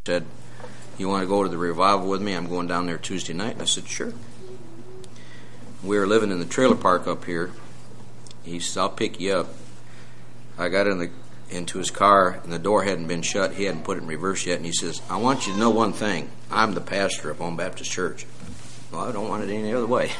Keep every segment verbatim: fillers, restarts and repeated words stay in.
said, "You want to go to the revival with me? I'm going down there Tuesday night." And I said, "Sure." We were living in the trailer park up here. He said, "I'll pick you up." I got in the into his car, and the door hadn't been shut. He hadn't put it in reverse yet. And he says, "I want you to know one thing. I'm the pastor of Home Baptist Church." Well, I don't want it any other way.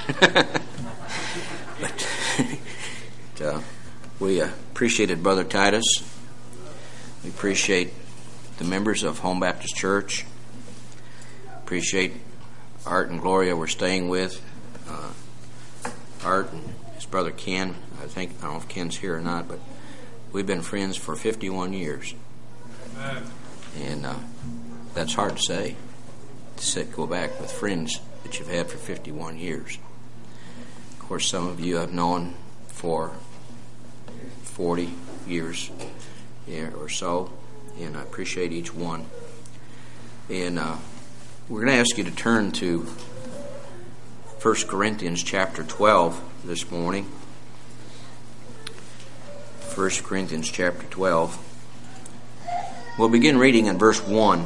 but uh, we uh, appreciated Brother Titus. We appreciate the members of Home Baptist Church. Appreciate Art and Gloria we're staying with. Uh, Art and his brother Ken. I think, I don't know if Ken's here or not, but we've been friends for fifty-one years. Amen. And uh, that's hard to say, to sit, go back with friends that you've had for fifty-one years. Of course, some of you I've known for forty years or so, and I appreciate each one. And uh, we're going to ask you to turn to First Corinthians chapter twelve this morning. First Corinthians chapter twelve. We'll begin reading in verse one.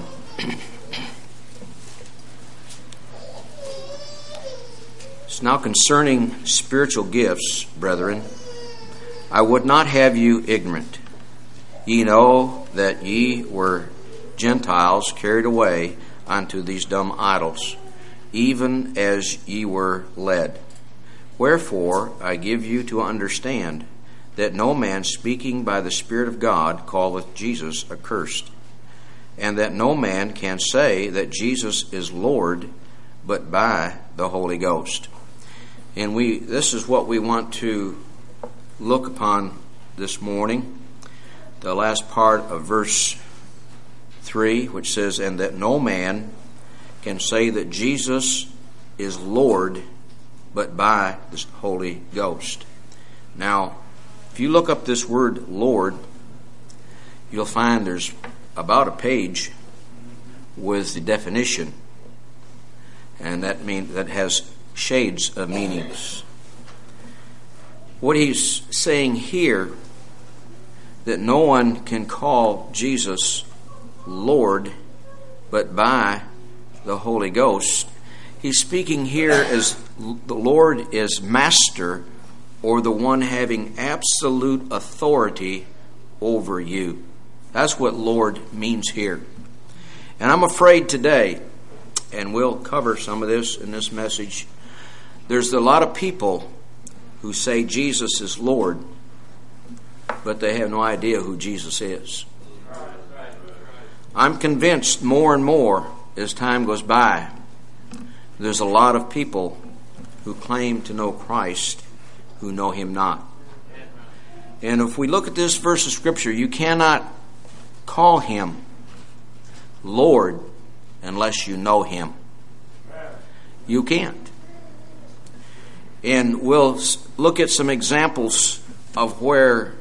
So now concerning spiritual gifts, brethren, I would not have you ignorant. Ye know that ye were Gentiles carried away unto these dumb idols, even as ye were led. Wherefore I give you to understand that no man speaking by the Spirit of God calleth Jesus accursed, and that no man can say that Jesus is Lord but by the Holy Ghost. And we this is what we want to look upon this morning. The last part of verse three, which says, "And that no man can say that Jesus is Lord but by the Holy Ghost." Now, if you look up this word Lord, you'll find there's about a page with the definition, and that mean that has shades of meanings. What he's saying here, that no one can call Jesus Lord but by the Holy Ghost. He's speaking here as the Lord is master, or the one having absolute authority over you. That's what Lord means here. And I'm afraid today, and we'll cover some of this in this message, there's a lot of people who say Jesus is Lord, but they have no idea who Jesus is. I'm convinced more and more as time goes by, there's a lot of people who claim to know Christ who know Him not. And if we look at this verse of Scripture, you cannot call Him Lord unless you know Him. You can't. And we'll look at some examples of where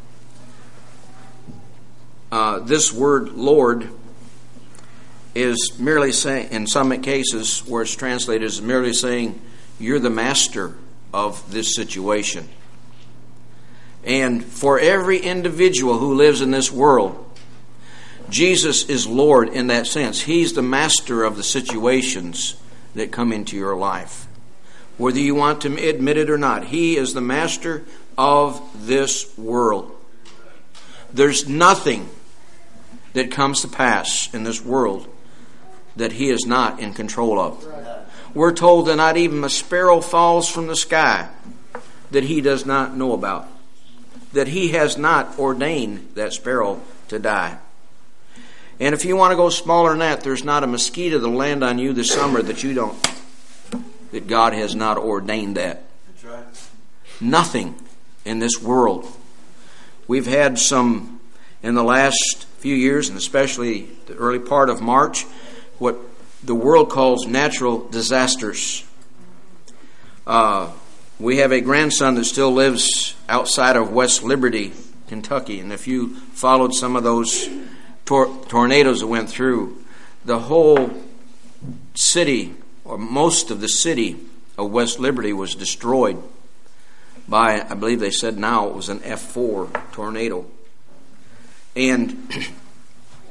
uh, this word Lord is merely saying, in some cases where it's translated, is merely saying, you're the master of this situation. And for every individual who lives in this world, Jesus is Lord in that sense. He's the master of the situations that come into your life. Whether you want to admit it or not, He is the master of this world. There's nothing that comes to pass in this world that He is not in control of. We're told that not even a sparrow falls from the sky that He does not know about, that He has not ordained that sparrow to die. And if you want to go smaller than that, there's not a mosquito that'll land on you this summer that you don't, that God has not ordained that. That's right. Nothing in this world. We've had some in the last few years, and especially the early part of March, what the world calls natural disasters. Uh, we have a grandson that still lives outside of West Liberty, Kentucky, and if you followed some of those tor- tornadoes that went through, the whole city, or most of the city of West Liberty, was destroyed by, I believe they said now it was an F four tornado. And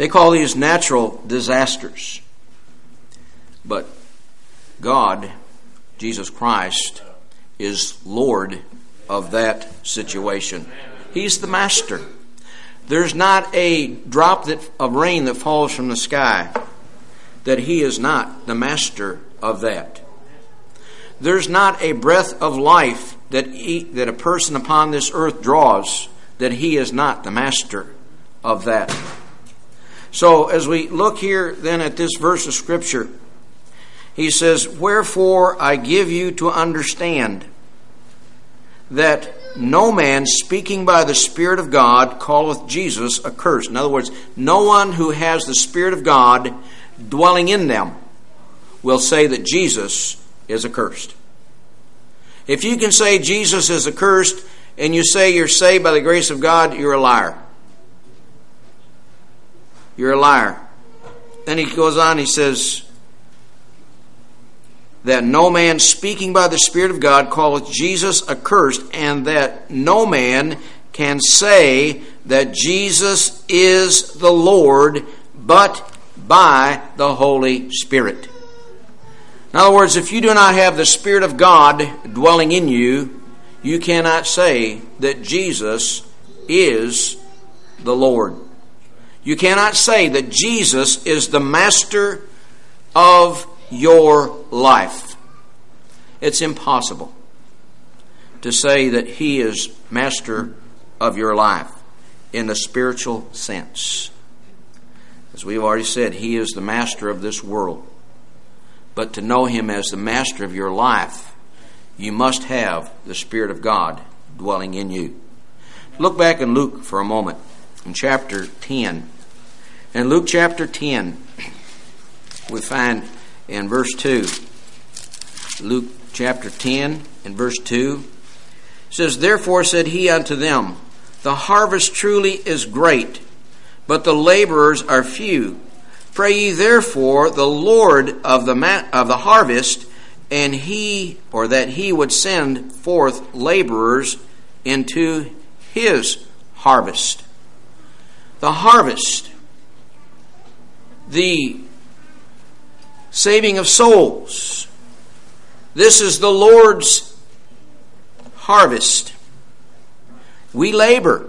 They call these natural disasters. But God, Jesus Christ, is Lord of that situation. He's the master. There's not a drop that, of rain that falls from the sky that He is not the master of that. There's not a breath of life that he, that a person upon this earth draws that He is not the master of that. So as we look here then at this verse of Scripture, he says, "Wherefore I give you to understand that no man speaking by the Spirit of God calleth Jesus accursed." In other words, no one who has the Spirit of God dwelling in them will say that Jesus is accursed. If you can say Jesus is accursed and you say you're saved by the grace of God, you're a liar. You're a liar. Then he goes on, he says, that no man speaking by the Spirit of God calleth Jesus accursed, and that no man can say that Jesus is the Lord but by the Holy Spirit. In other words, if you do not have the Spirit of God dwelling in you, you cannot say that Jesus is the Lord. You cannot say that Jesus is the master of your life. It's impossible to say that He is master of your life in the spiritual sense. As we've already said, He is the master of this world. But to know Him as the master of your life, you must have the Spirit of God dwelling in you. Look back in Luke for a moment, in chapter ten. In Luke chapter ten, we find in verse two, Luke chapter ten and verse two, it says, "Therefore said He unto them, The harvest truly is great, but the laborers are few. Pray ye therefore the Lord of the ma- of the harvest, and He, or that He would send forth laborers into His harvest." The harvest, the saving of souls. This is the Lord's harvest. We labor.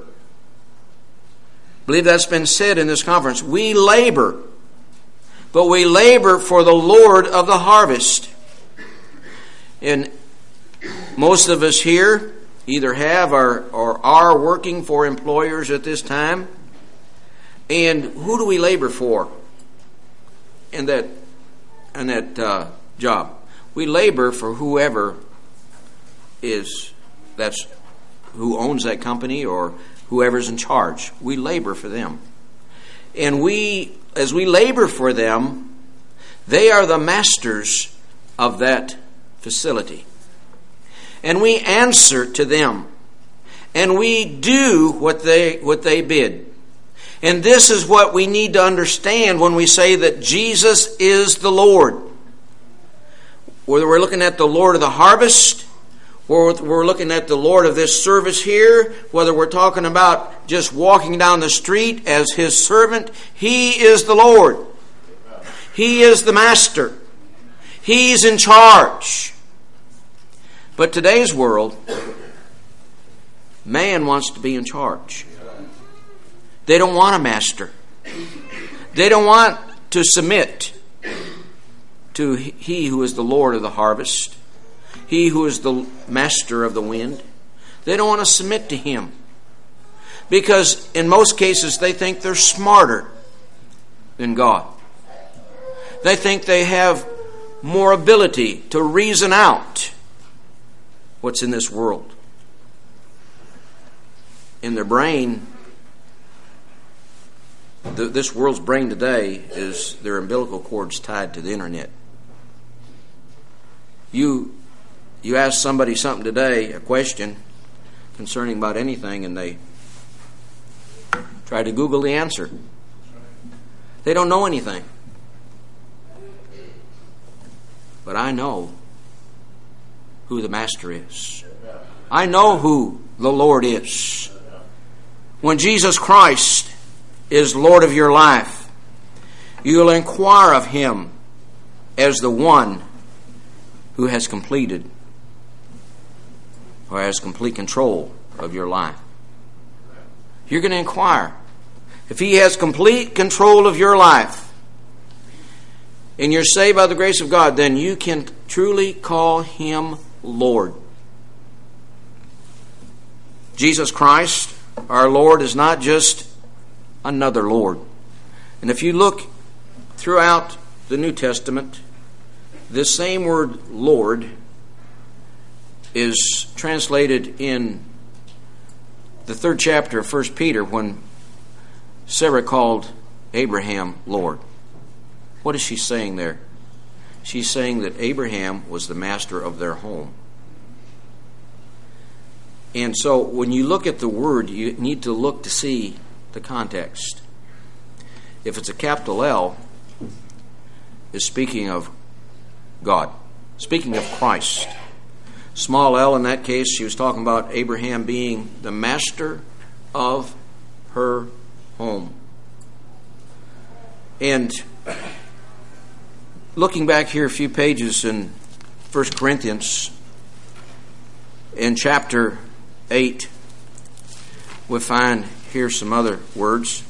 I believe that's been said in this conference. We labor, but we labor for the Lord of the harvest. And most of us here either have or, or are working for employers at this time. And who do we labor for in that in that uh, job? We labor for whoever is that's who owns that company or whoever's in charge. We labor for them. And we, as we labor for them, they are the masters of that facility. And we answer to them. And we do what they what they bid. And this is what we need to understand when we say that Jesus is the Lord. Whether we're looking at the Lord of the harvest, or we're looking at the Lord of this service here, whether we're talking about just walking down the street as His servant, He is the Lord. He is the master. He's in charge. But today's world, man wants to be in charge. They don't want a master. They don't want to submit to He who is the Lord of the harvest, He who is the master of the wind. They don't want to submit to Him because in most cases they think they're smarter than God. They think they have more ability to reason out what's in this world. In their brain, the, this world's brain today is their umbilical cords tied to the internet. You you ask somebody something today, a question concerning about anything, and they try to Google the answer. They don't know anything. But I know who the Master is. I know who the Lord is. When Jesus Christ is Lord of your life, You'll inquire of Him as the one who has completed or has complete control of your life. You're going to inquire. If He has complete control of your life and you're saved by the grace of God, then you can truly call Him Lord. Jesus Christ, our Lord, is not just another Lord. And if you look throughout the New Testament, this same word Lord is translated in the third chapter of First Peter when Sarah called Abraham Lord. What is she saying there? She's saying that Abraham was the master of their home. And so when you look at the word, you need to look to see the context. If it's a capital L, it's speaking of God, speaking of Christ. Small L, in that case, she was talking about Abraham being the master of her home. And looking back here a few pages in First Corinthians, in chapter eight, we find here some other words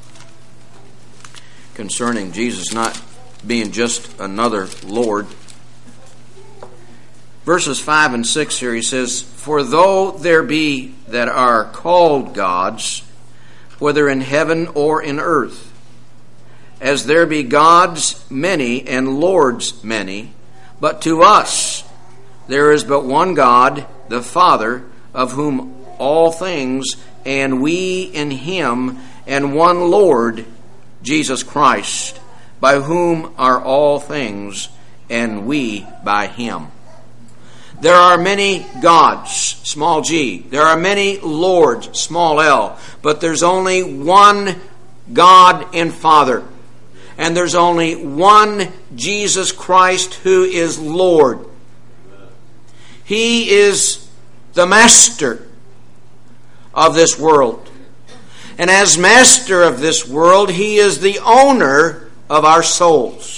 concerning Jesus not being just another Lord. Verses five and six here, he says, "For though there be that are called gods, whether in heaven or in earth, as there be gods many and lords many, but to us there is but one God, the Father, of whom all things, and we in Him, and one Lord, Jesus Christ, by whom are all things, and we by Him." There are many gods, small g. There are many lords, small l. But there's only one God and Father. And there's only one Jesus Christ who is Lord. He is the master of this world. And as master of this world, He is the owner of our souls.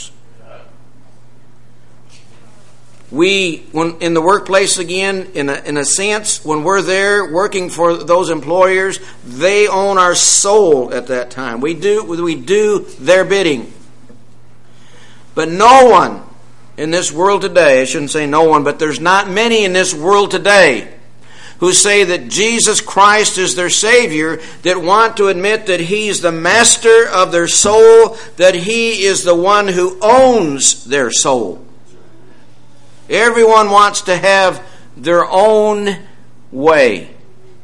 We, when in the workplace again, in a, in a sense, when we're there working for those employers, they own our soul at that time. We do, we do their bidding. But no one in this world today, I shouldn't say no one, but there's not many in this world today who say that Jesus Christ is their Savior, that want to admit that He's the master of their soul, that He is the one who owns their soul. Everyone wants to have their own way.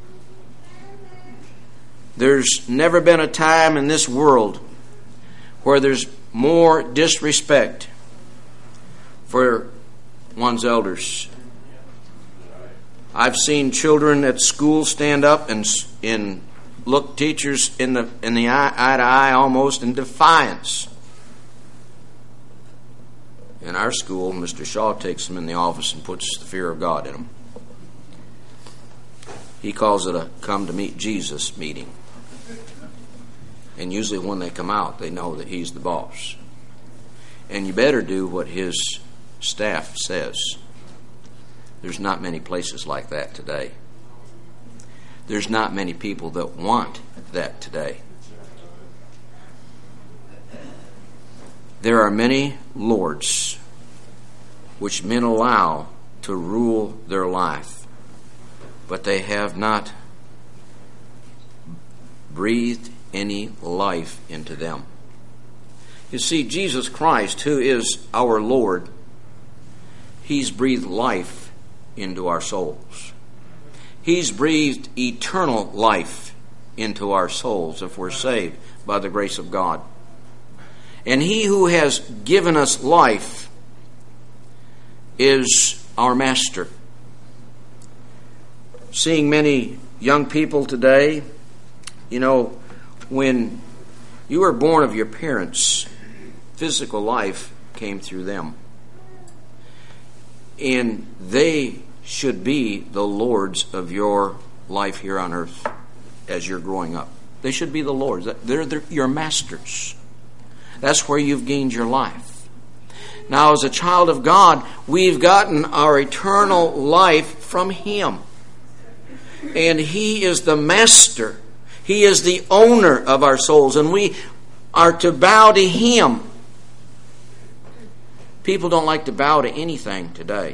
There's never been a time in this world where there's more disrespect for one's elders. I've seen children at school stand up and, and look teachers in the in the eye, eye to eye almost in defiance. In our school, Mister Shaw takes them in the office and puts the fear of God in them. He calls it a come to meet Jesus meeting. And usually when they come out, they know that He's the boss. And you better do what His staff says. There's not many places like that today. There's not many people that want that today. There are many lords which men allow to rule their life, but they have not breathed any life into them. You see, Jesus Christ, who is our Lord, He's breathed life into our souls. He's breathed eternal life into our souls if we're saved by the grace of God. And He who has given us life is our master. Seeing many young people today, you know, when you were born of your parents, physical life came through them. And they should be the lords of your life here on earth as you're growing up. They should be the lords. They're, they're your masters. That's where you've gained your life. Now, as a child of God, we've gotten our eternal life from Him. And He is the master. He is the owner of our souls. And we are to bow to Him. People don't like to bow to anything today.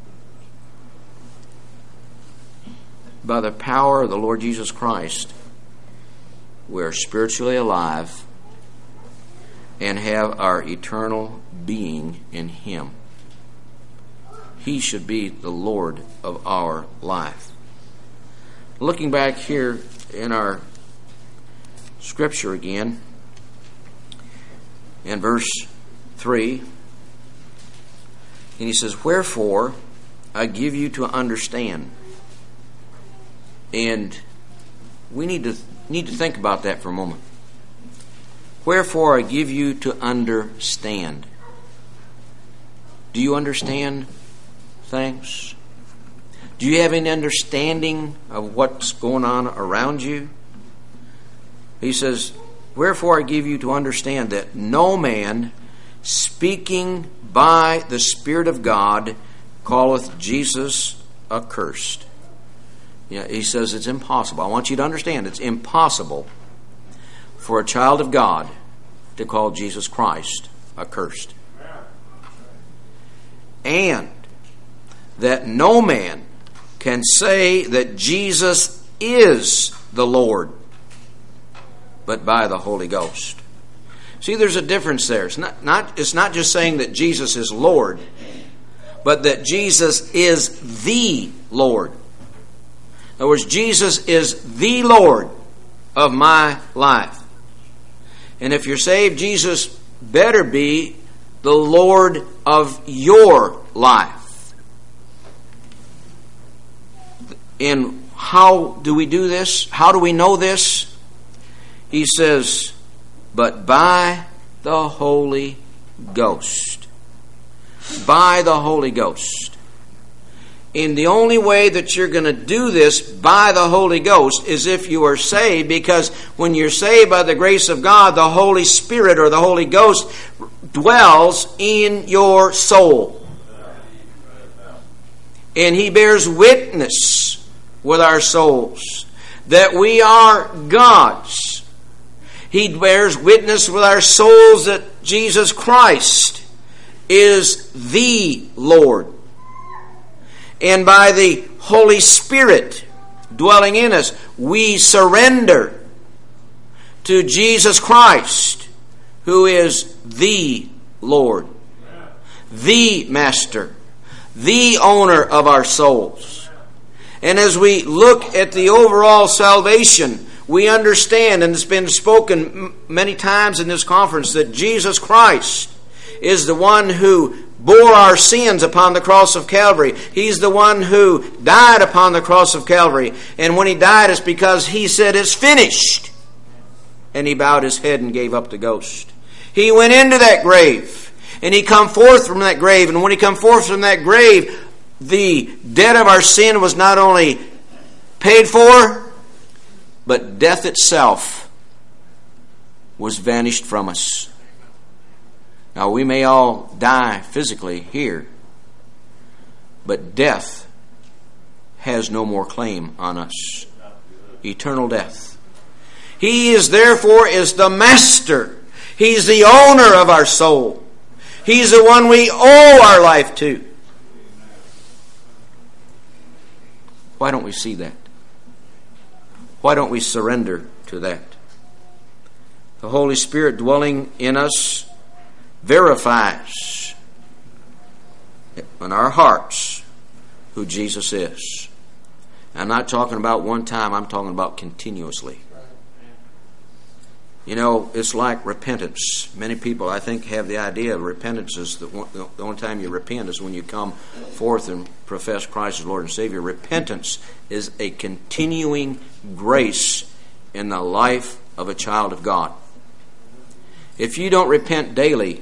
By the power of the Lord Jesus Christ, we are spiritually alive and have our eternal being in Him. He should be the Lord of our life. Looking back here in our scripture again, in verse three, and he says, "Wherefore I give you to understand." And we need to need to think about that for a moment. Wherefore I give you to understand. Do you understand things? Do you have any understanding of what's going on around you? He says, "Wherefore I give you to understand that no man speaking by the Spirit of God calleth Jesus accursed." Yeah, he says it's impossible. I want you to understand it's impossible for a child of God to call Jesus Christ accursed. And that no man can say that Jesus is the Lord but by the Holy Ghost. See, there's a difference there. It's not, not, it's not just saying that Jesus is Lord, but that Jesus is the Lord. In other words, Jesus is the Lord of my life. And if you're saved, Jesus better be the Lord of your life. And how do we do this? How do we know this? He says, "But by the Holy Ghost." By the Holy Ghost. And the only way that you're going to do this by the Holy Ghost is if you are saved, because when you're saved by the grace of God, the Holy Spirit or the Holy Ghost dwells in your soul. And He bears witness with our souls that we are God's. He bears witness with our souls that Jesus Christ is the Lord. And by the Holy Spirit dwelling in us, we surrender to Jesus Christ, who is the Lord, the Master, the owner of our souls. And as we look at the overall salvation, we understand, and it's been spoken many times in this conference, that Jesus Christ is the one who bore our sins upon the cross of Calvary. He's the one who died upon the cross of Calvary. And when He died, it's because He said, "It's finished." And He bowed His head and gave up the ghost. He went into that grave, and He come forth from that grave. And when He come forth from that grave, the debt of our sin was not only paid for, but death itself was vanished from us. Now, we may all die physically here, but death has no more claim on us. Eternal death. He is therefore is the master. He's the owner of our soul. He's the one we owe our life to. Why don't we see that? Why don't we surrender to that? The Holy Spirit dwelling in us verifies in our hearts who Jesus is. I'm not talking about one time, I'm talking about continuously. You know, it's like repentance. Many people, I think, have the idea of repentance is the, one, the only time you repent is when you come forth and profess Christ as Lord and Savior. Repentance is a continuing grace in the life of a child of God. If you don't repent daily,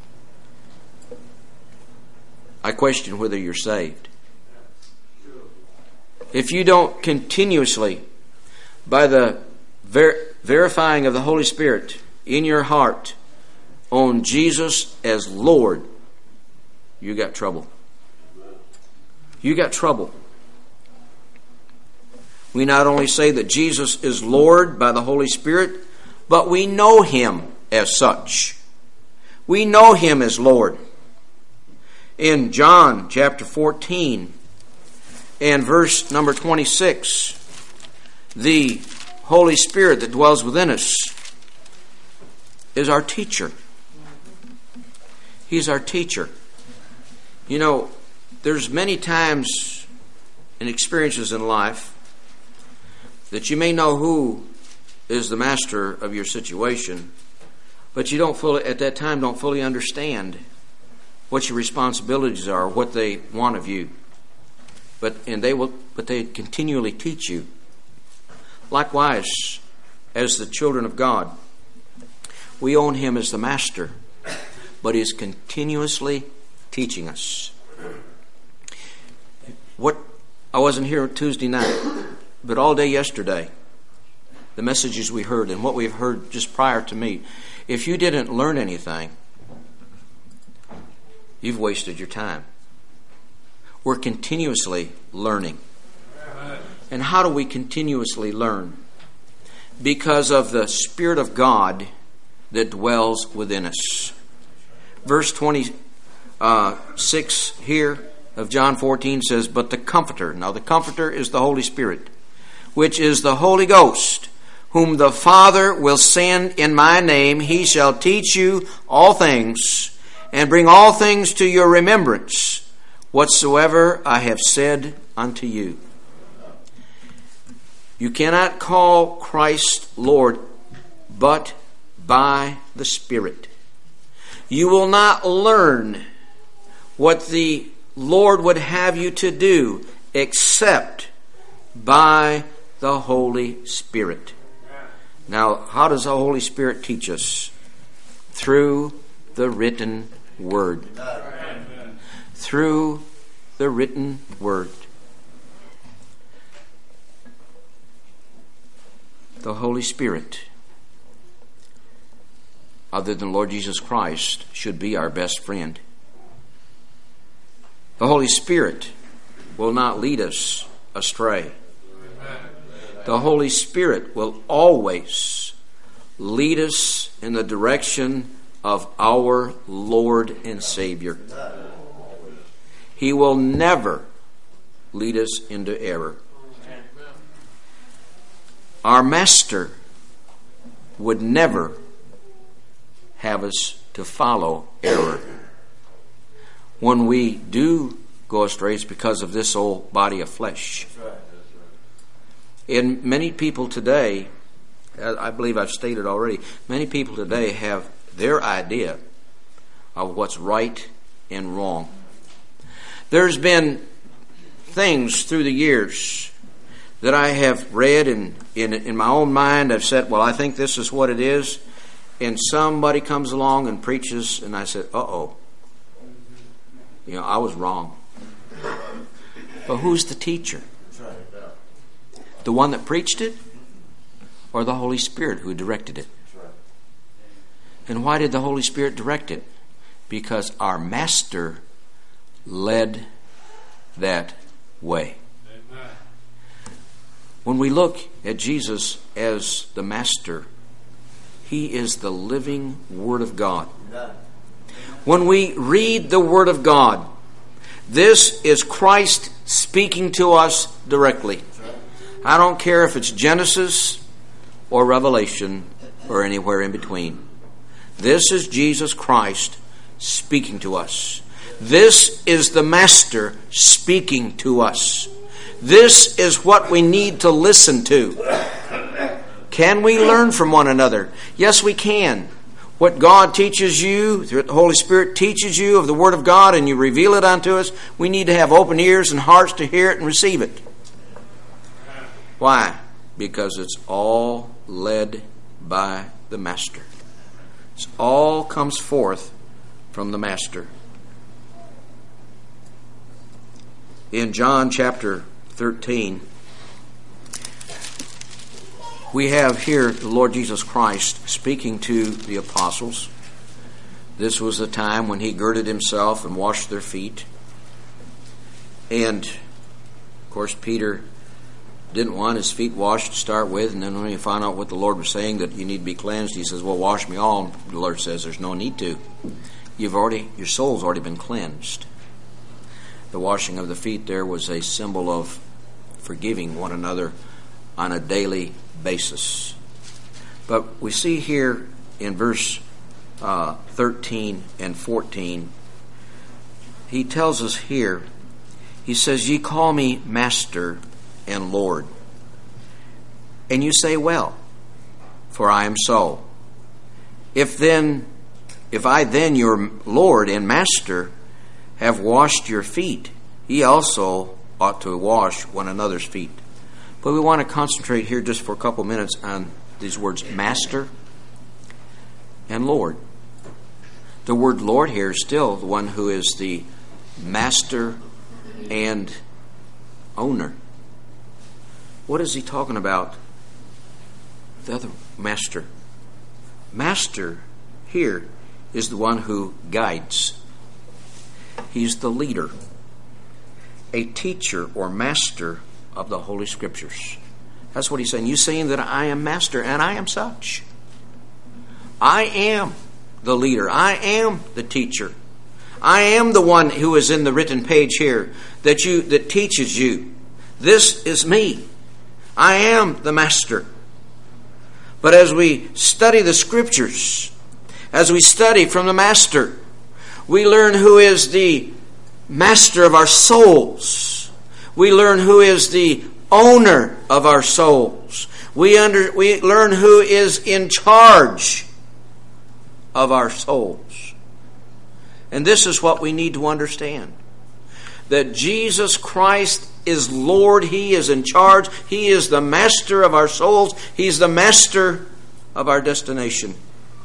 I question whether you're saved. If you don't continuously, by the ver- verifying of the Holy Spirit in your heart, on Jesus as Lord, you got trouble. You got trouble. We not only say that Jesus is Lord by the Holy Spirit, but we know Him as such. We know Him as Lord. In John chapter fourteen and verse number twenty-six, the Holy Spirit that dwells within us is our teacher. He's our teacher. You know, there's many times and experiences in life that you may know who is the master of your situation, but you don't fully, at that time, don't fully understand what your responsibilities are, what they want of you. But and they will, but they continually teach you. Likewise, as the children of God, we own Him as the master, but He is continuously teaching us. What I wasn't here Tuesday night, but all day yesterday, the messages we heard and what we've heard just prior to me, if you didn't learn anything, you've wasted your time. We're continuously learning. And how do we continuously learn? Because of the Spirit of God that dwells within us. Verse twenty-six here of John fourteen says, "But the Comforter," now the Comforter is the Holy Spirit, "which is the Holy Ghost, whom the Father will send in my name, He shall teach you all things, and bring all things to your remembrance, whatsoever I have said unto you." You cannot call Christ Lord but by the Spirit. You will not learn what the Lord would have you to do except by the Holy Spirit. Now, how does the Holy Spirit teach us? Through the written Word. Through the written Word. The Holy Spirit, other than Lord Jesus Christ, should be our best friend. The Holy Spirit will not lead us astray. The Holy Spirit will always lead us in the direction of our Lord and Savior. He will never lead us into error. Our Master would never have us to follow error. When we do go astray, it's because of this old body of flesh. And many people today, I believe I've stated already, many people today have their idea of what's right and wrong. There's been things through the years that I have read, and in, in my own mind I've said, well, I think this is what it is. And somebody comes along and preaches, and I said, uh-oh. You know, I was wrong. But who's the teacher? The one that preached it, or the Holy Spirit who directed it? And why did the Holy Spirit direct it? Because our Master led that way. When we look at Jesus as the Master, He is the living Word of God. When we read the Word of God, this is Christ speaking to us directly. I don't care if it's Genesis or Revelation or anywhere in between. This is Jesus Christ speaking to us. This is the Master speaking to us. This is what we need to listen to. Can we learn from one another? Yes, we can. What God teaches you, the Holy Spirit teaches you of the Word of God, and you reveal it unto us, we need to have open ears and hearts to hear it and receive it. Why? Because it's all led by the Master. It all comes forth from the Master. In John chapter thirteen, we have here the Lord Jesus Christ speaking to the apostles. This was the time when he girded himself and washed their feet. And, of course, Peter didn't want his feet washed to start with, and then when he found out what the Lord was saying, that you need to be cleansed, he says, well, wash me all. And the Lord says, there's no need to. You've already, your soul's already been cleansed. The washing of the feet there was a symbol of forgiving one another on a daily basis. But we see here in verse uh, thirteen and fourteen, he tells us here, he says, ye call me Master and Lord. And you say, well, for I am so. If then, if I then, your Lord and Master, have washed your feet, ye also ought to wash one another's feet. But we want to concentrate here just for a couple minutes on these words, Master and Lord. The word Lord here is still the one who is the master and owner. What is he talking about? The other master. Master here is the one who guides. He's the leader, a teacher or master of the Holy Scriptures. That's what he's saying. You saying that I am master, and I am such. I am the leader. I am the teacher. I am the one who is in the written page here that you that teaches you. This is me. I am the master. But as we study the Scriptures, as we study from the Master, we learn who is the master of our souls. We learn who is the owner of our souls. We under we learn who is in charge of our souls. And this is what we need to understand. That Jesus Christ is Lord. He is in charge. He is the master of our souls. He's the master of our destination.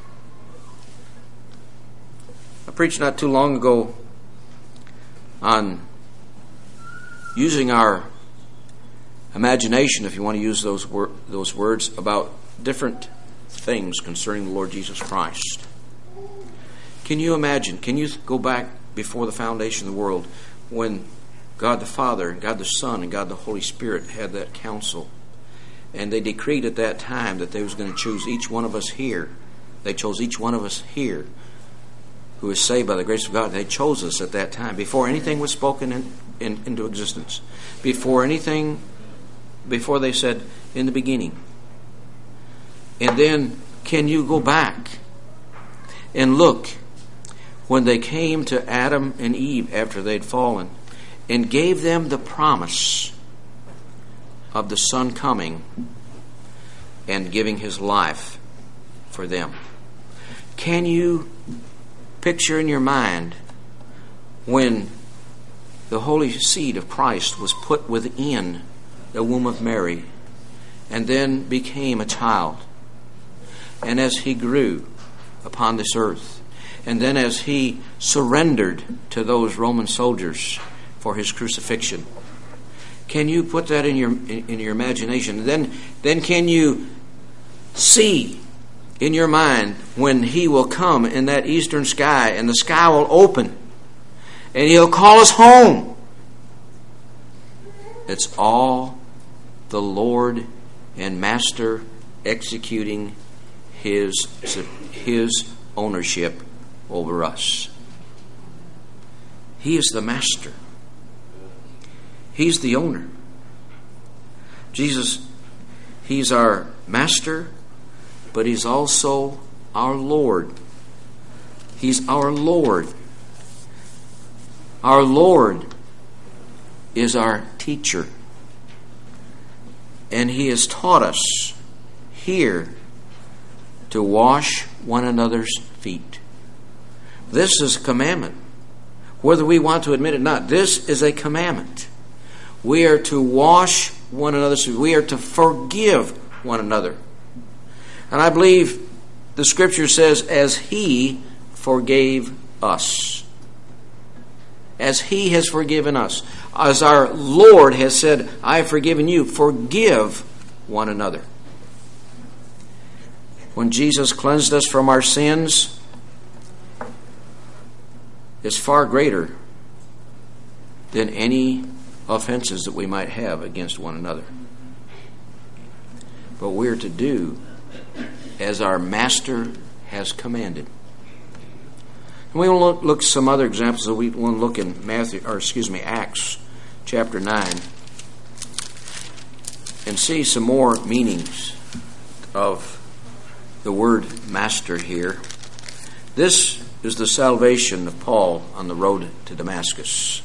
I preached not too long ago on using our imagination, if you want to use those wor- those words, about different things concerning the Lord Jesus Christ. Can you imagine, can you go back before the foundation of the world when God the Father, and God the Son, and God the Holy Spirit had that council, and they decreed at that time that they was going to choose each one of us here. They chose each one of us here who is saved by the grace of God. They chose us at that time, before anything was spoken in, in, into existence, before anything, before they said, in the beginning. And then, can you go back and look when they came to Adam and Eve after they'd fallen and gave them the promise of the Son coming and giving His life for them? Can you picture in your mind when the holy seed of Christ was put within the womb of Mary and then became a child, and as He grew upon this earth, and then as He surrendered to those Roman soldiers for His crucifixion? Can you put that in your in, in your imagination? Then, then can you see in your mind when He will come in that eastern sky, and the sky will open, and He'll call us home? It's all the Lord and Master executing His His ownership over us. He is the master. He's the owner. Jesus, He's our master, but He's also our Lord. He's our Lord. Our Lord is our teacher. And He has taught us here to wash one another's feet. This is a commandment. Whether we want to admit it or not, this is a commandment. We are to wash one another's feet. We are to forgive one another. And I believe the Scripture says, as He forgave us. As He has forgiven us. As our Lord has said, I have forgiven you. Forgive one another. When Jesus cleansed us from our sins, is far greater than any offenses that we might have against one another. But we're to do as our Master has commanded. And we want to look, look at some other examples. So we want to look in Matthew, or excuse me, Acts chapter nine, and see some more meanings of the word master here. This is the salvation of Paul on the road to Damascus.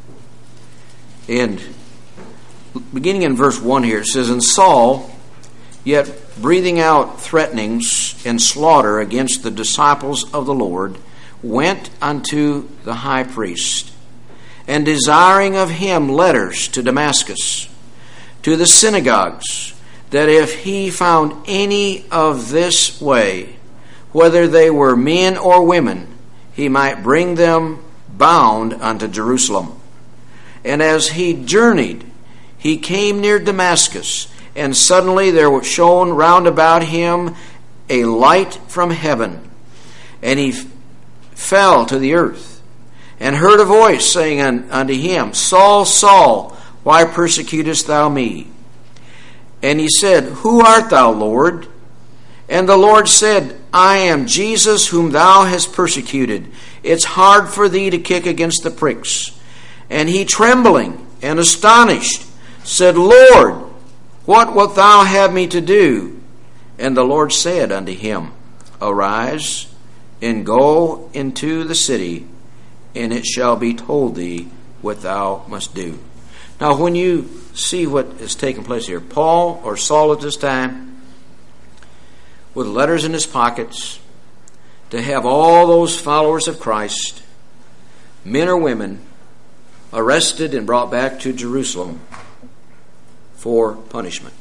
And beginning in verse one here, it says, "And Saul, yet breathing out threatenings and slaughter against the disciples of the Lord, went unto the high priest, and desiring of him letters to Damascus, to the synagogues, that if he found any of this way, whether they were men or women, he might bring them bound unto Jerusalem. And as he journeyed, he came near Damascus, and suddenly there was shone round about him a light from heaven. And he f- fell to the earth, and heard a voice saying un- unto him, Saul, Saul, why persecutest thou me? And he said, Who art thou, Lord? And the Lord said, I am Jesus whom thou hast persecuted. It's hard for thee to kick against the pricks. And he, trembling and astonished, said, Lord, what wilt thou have me to do? And the Lord said unto him, Arise, and go into the city, and it shall be told thee what thou must do. Now, when you see what is taking place here, Paul, or Saul at this time, with letters in his pockets, to have all those followers of Christ, men or women, arrested and brought back to Jerusalem for punishment.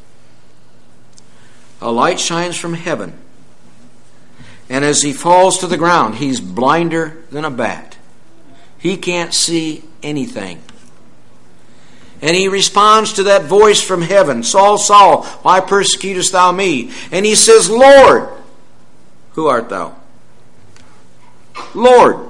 A light shines from heaven, and as he falls to the ground, he's blinder than a bat. He can't see anything. And he responds to that voice from heaven, Saul, Saul, why persecutest thou me? And he says, Lord, who art thou? Lord.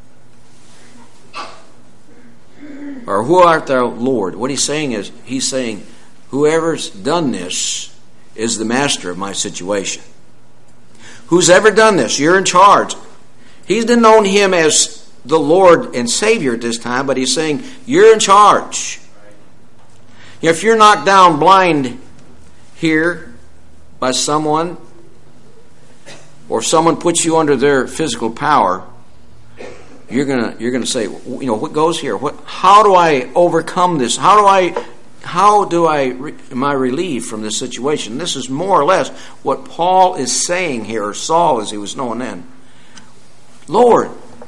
Or who art thou, Lord? What he's saying is, he's saying, whoever's done this is the master of my situation. Who's ever done this? You're in charge. He didn't know him as the Lord and Savior at this time, but he's saying, you're in charge. If you're knocked down blind here by someone, or someone puts you under their physical power, you're gonna you're gonna say, you know, what goes here? What? How do I overcome this? How do I how do I am I relieved from this situation? This is more or less what Paul is saying here, or Saul as he was known then. Lord.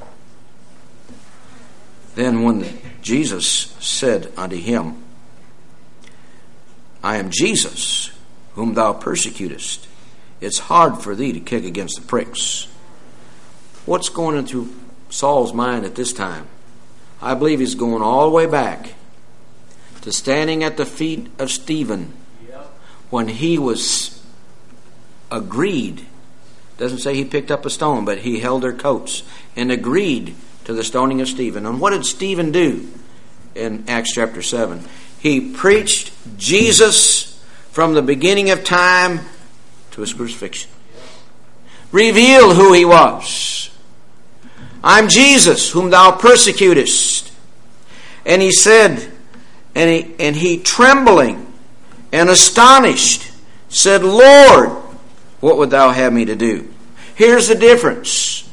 Then when Jesus said unto him, I am Jesus, whom thou persecutest. It's hard for thee to kick against the pricks. What's going on through Saul's mind at this time? I believe he's going all the way back to standing at the feet of Stephen when he was agreed. Doesn't say he picked up a stone, but he held their coats and agreed to the stoning of Stephen. And what did Stephen do in Acts chapter seven? He preached Jesus from the beginning of time to his crucifixion. Revealed who he was. I'm Jesus whom thou persecutest. And he said, and he, and he trembling and astonished said, Lord, what would thou have me to do? Here's the difference.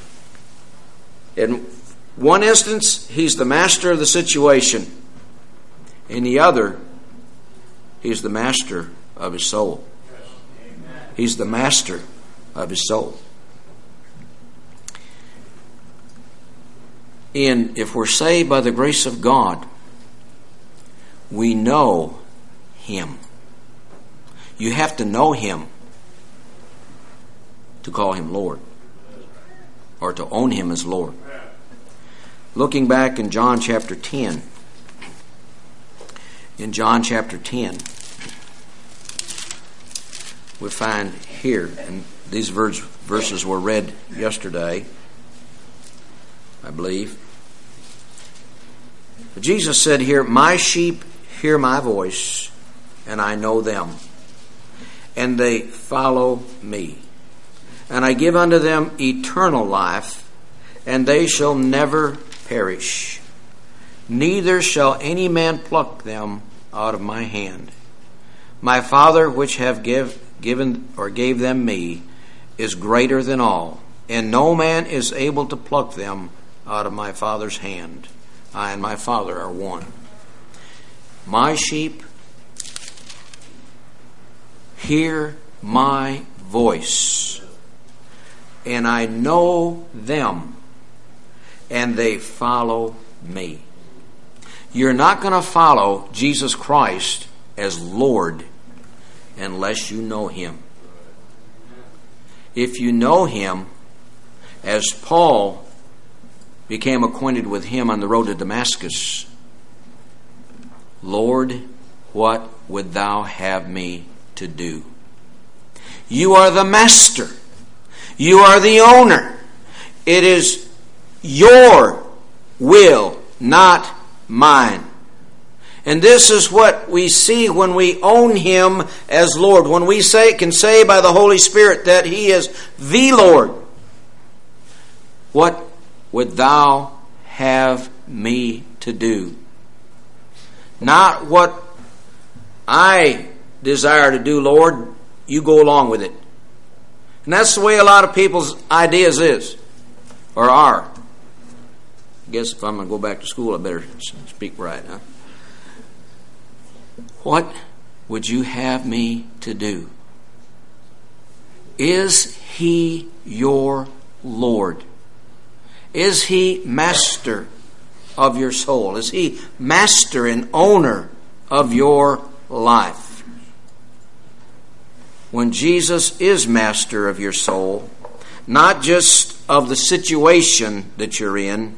In one instance, he's the master of the situation. In the other, he's the master of his soul. He's the master of his soul. And if we're saved by the grace of God, we know him. You have to know him to call him Lord, or to own him as Lord. Looking back in John chapter ten, in John chapter ten, we find here, and these verses were read yesterday, I believe. But Jesus said here, my sheep hear my voice, and I know them, and they follow me. And I give unto them eternal life, and they shall never perish. Neither shall any man pluck them out of my hand. My Father, which have give, given or gave them me, is greater than all, and no man is able to pluck them out of my Father's hand. I and my Father are one. My sheep hear my voice, and I know them, and they follow me. You're not going to follow Jesus Christ as Lord unless you know Him. If you know Him, as Paul became acquainted with Him on the road to Damascus, Lord, what would thou have me to do? You are the master. You are the owner. It is your will, not mine. And this is what we see when we own Him as Lord. When we say, can say by the Holy Spirit that He is the Lord. What would thou have me to do? Not what I desire to do, Lord. You go along with it. And that's the way a lot of people's ideas is, or are. I guess if I'm going to go back to school, I better speak right, huh? What would you have me to do? Is He your Lord? Is He master of your soul? Is He master and owner of your life? When Jesus is master of your soul, not just of the situation that you're in,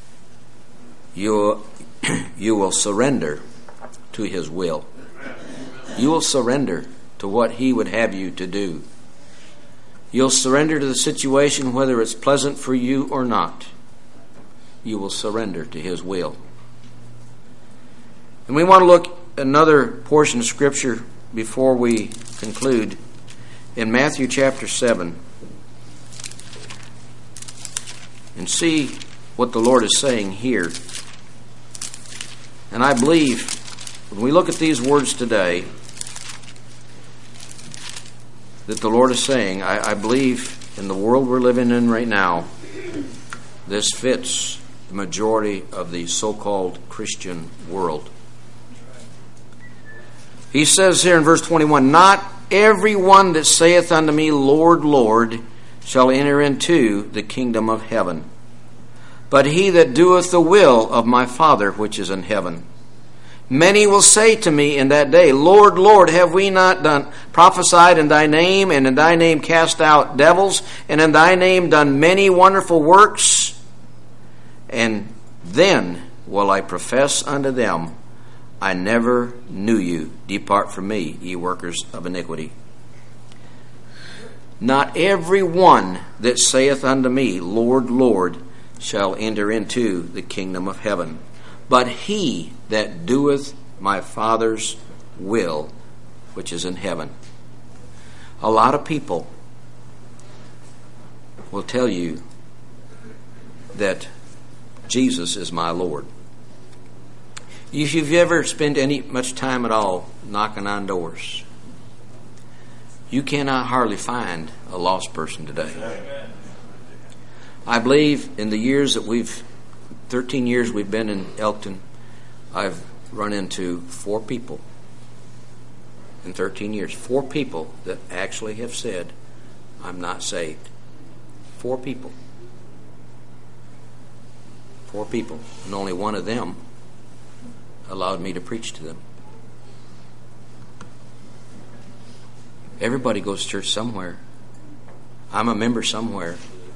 you, you will surrender to His will. You will surrender to what He would have you to do. You'll surrender to the situation whether it's pleasant for you or not. You will surrender to His will. And we want to look at another portion of Scripture before we conclude. In Matthew chapter seven. And see what the Lord is saying here. And I believe when we look at these words today that the Lord is saying, I, I believe in the world we're living in right now, this fits the majority of the so-called Christian world. He says here in verse twenty-one, not every one that saith unto me, Lord, Lord, shall enter into the kingdom of heaven, but he that doeth the will of my Father which is in heaven. Many will say to me in that day, Lord, Lord, have we not done prophesied in thy name, and in thy name cast out devils, and in thy name done many wonderful works? And then will I profess unto them, I never knew you. Depart from me, ye workers of iniquity. Not every one that saith unto me, Lord, Lord, shall enter into the kingdom of heaven, but he that doeth my Father's will, which is in heaven. A lot of people will tell you that Jesus is my Lord. If you've ever spent any much time at all knocking on doors, you cannot hardly find a lost person today. I believe in the years that we've, thirteen years we've been in Elkton, I've run into four people in thirteen years. Four people that actually have said, I'm not saved. Four people. Four people. And only one of them allowed me to preach to them. Everybody goes to church somewhere. I'm a member somewhere.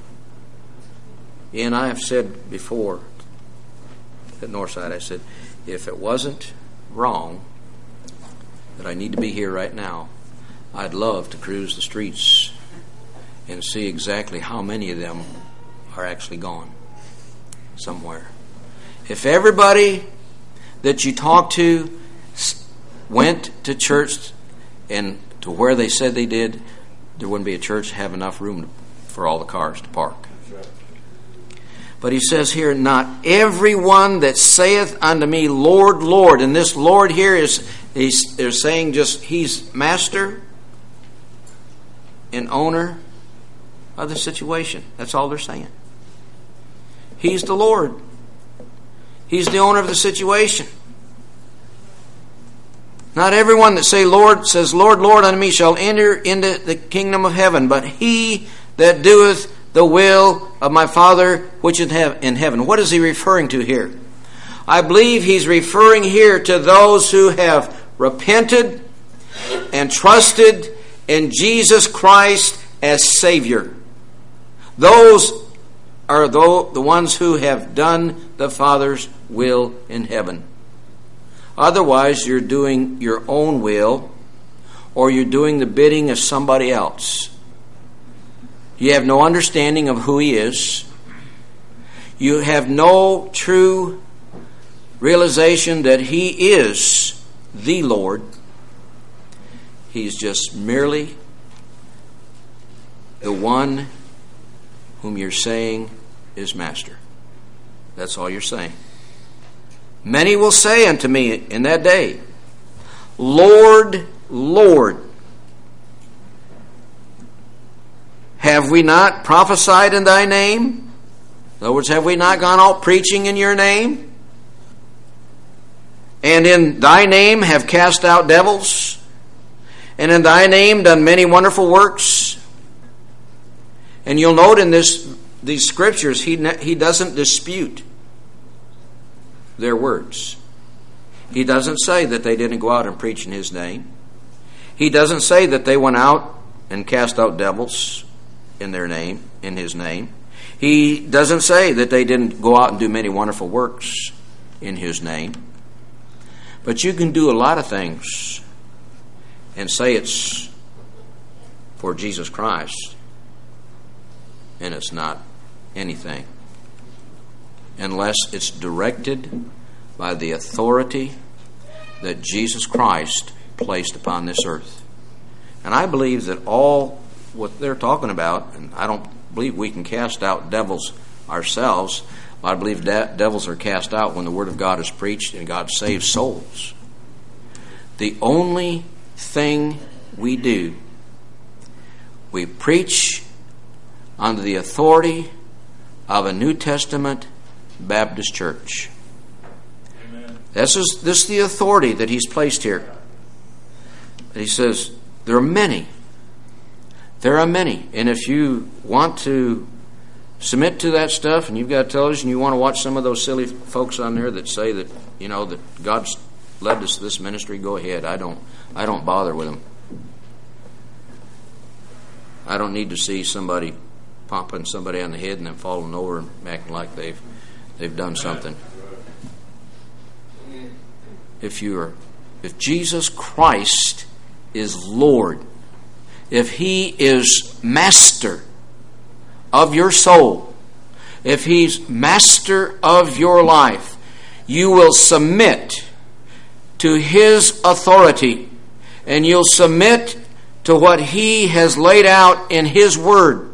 And I have said before at Northside, I said, if it wasn't wrong that I need to be here right now, I'd love to cruise the streets and see exactly how many of them are actually gone. somewhere. If everybody that you talk to went to church and to where they said they did, there wouldn't be a church to have enough room for all the cars to park. But he says here, not everyone that saith unto me, Lord, Lord. And this Lord here is, he's, they're saying just, he's master and owner of the situation. That's all they're saying. He's the Lord. He's the owner of the situation. Not everyone that say Lord says, Lord, Lord unto me shall enter into the kingdom of heaven, but he that doeth the will of my Father which is in heaven. What is he referring to here? I believe he's referring here to those who have repented and trusted in Jesus Christ as Savior. Those are the ones who have done the Father's will in heaven. Otherwise, you're doing your own will, or you're doing the bidding of somebody else. You have no understanding of who He is. You have no true realization that He is the Lord. He's just merely the one whom you're saying is Master. That's all you're saying. Many will say unto me in that day, Lord, Lord, have we not prophesied in thy name? In other words, have we not gone out preaching in your name? And in thy name have cast out devils? And in thy name done many wonderful works? And you'll note in this these scriptures, he, he doesn't dispute their words. He doesn't say that they didn't go out and preach in His name. He doesn't say that they went out and cast out devils in their name, in His name. He doesn't say that they didn't go out and do many wonderful works in His name. But you can do a lot of things and say it's for Jesus Christ, and it's not anything unless it's directed by the authority that Jesus Christ placed upon this earth. And I believe that all what they're talking about, and I don't believe we can cast out devils ourselves, but I believe that devils are cast out when the Word of God is preached and God saves souls. The only thing we do, we preach under the authority of a New Testament Baptist church. Amen. This is this is the authority that He's placed here. He says, there are many. There are many. And if you want to submit to that stuff, and you've got television, you want to watch some of those silly folks on there that say that, you know, that God's led us to this ministry, go ahead. I don't I don't bother with them. I don't need to see somebody popping somebody on the head and then falling over and acting like they've they've done something. If you're if Jesus Christ is Lord, if He is master of your soul, if He's master of your life, you will submit to His authority, and you'll submit to what He has laid out in His Word.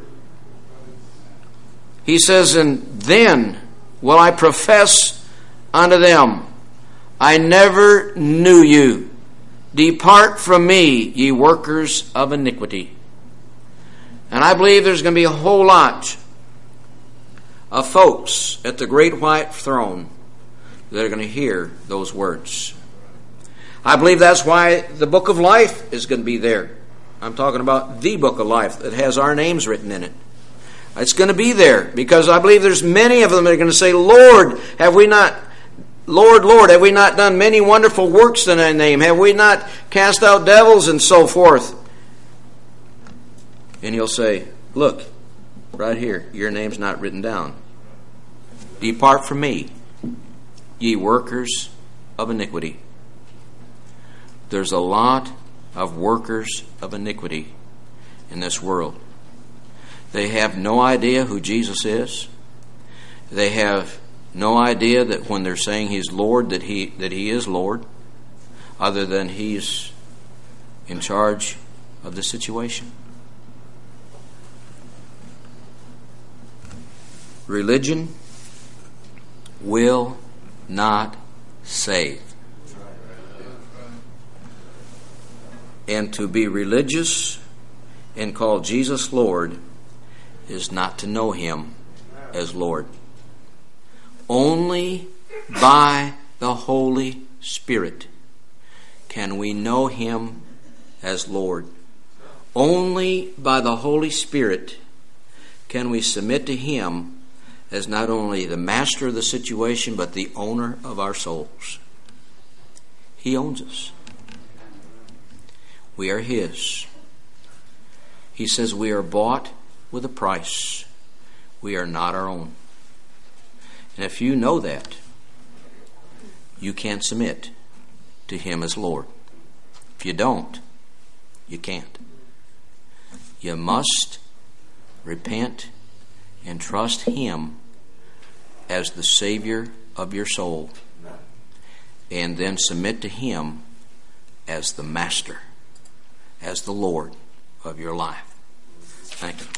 He says, and then will I profess unto them, I never knew you. Depart from me, ye workers of iniquity. And I believe there's going to be a whole lot of folks at the great white throne that are going to hear those words. I believe that's why the book of life is going to be there. I'm talking about the book of life that has our names written in it. It's going to be there because I believe there's many of them that are going to say, Lord, have we not, Lord, Lord, have we not done many wonderful works in thy name? Have we not cast out devils and so forth? And He'll say, look, right here, your name's not written down. Depart from me, ye workers of iniquity. There's a lot of workers of iniquity in this world. They have no idea who Jesus is. They have No idea that when they're saying He's Lord, that He that He is Lord, other than He's in charge of the situation. Religion will not save. And to be religious and call Jesus Lord is not to know Him as Lord. Only by the Holy Spirit can we know Him as Lord. Only by the Holy Spirit can we submit to Him as not only the master of the situation, but the owner of our souls. He owns us. We are His. He says we are bought with a price. We are not our own. And if you know that, you can submit to Him as Lord. If you don't, you can't. You must repent and trust Him as the Savior of your soul, and then submit to Him as the Master, as the Lord of your life. Thank you.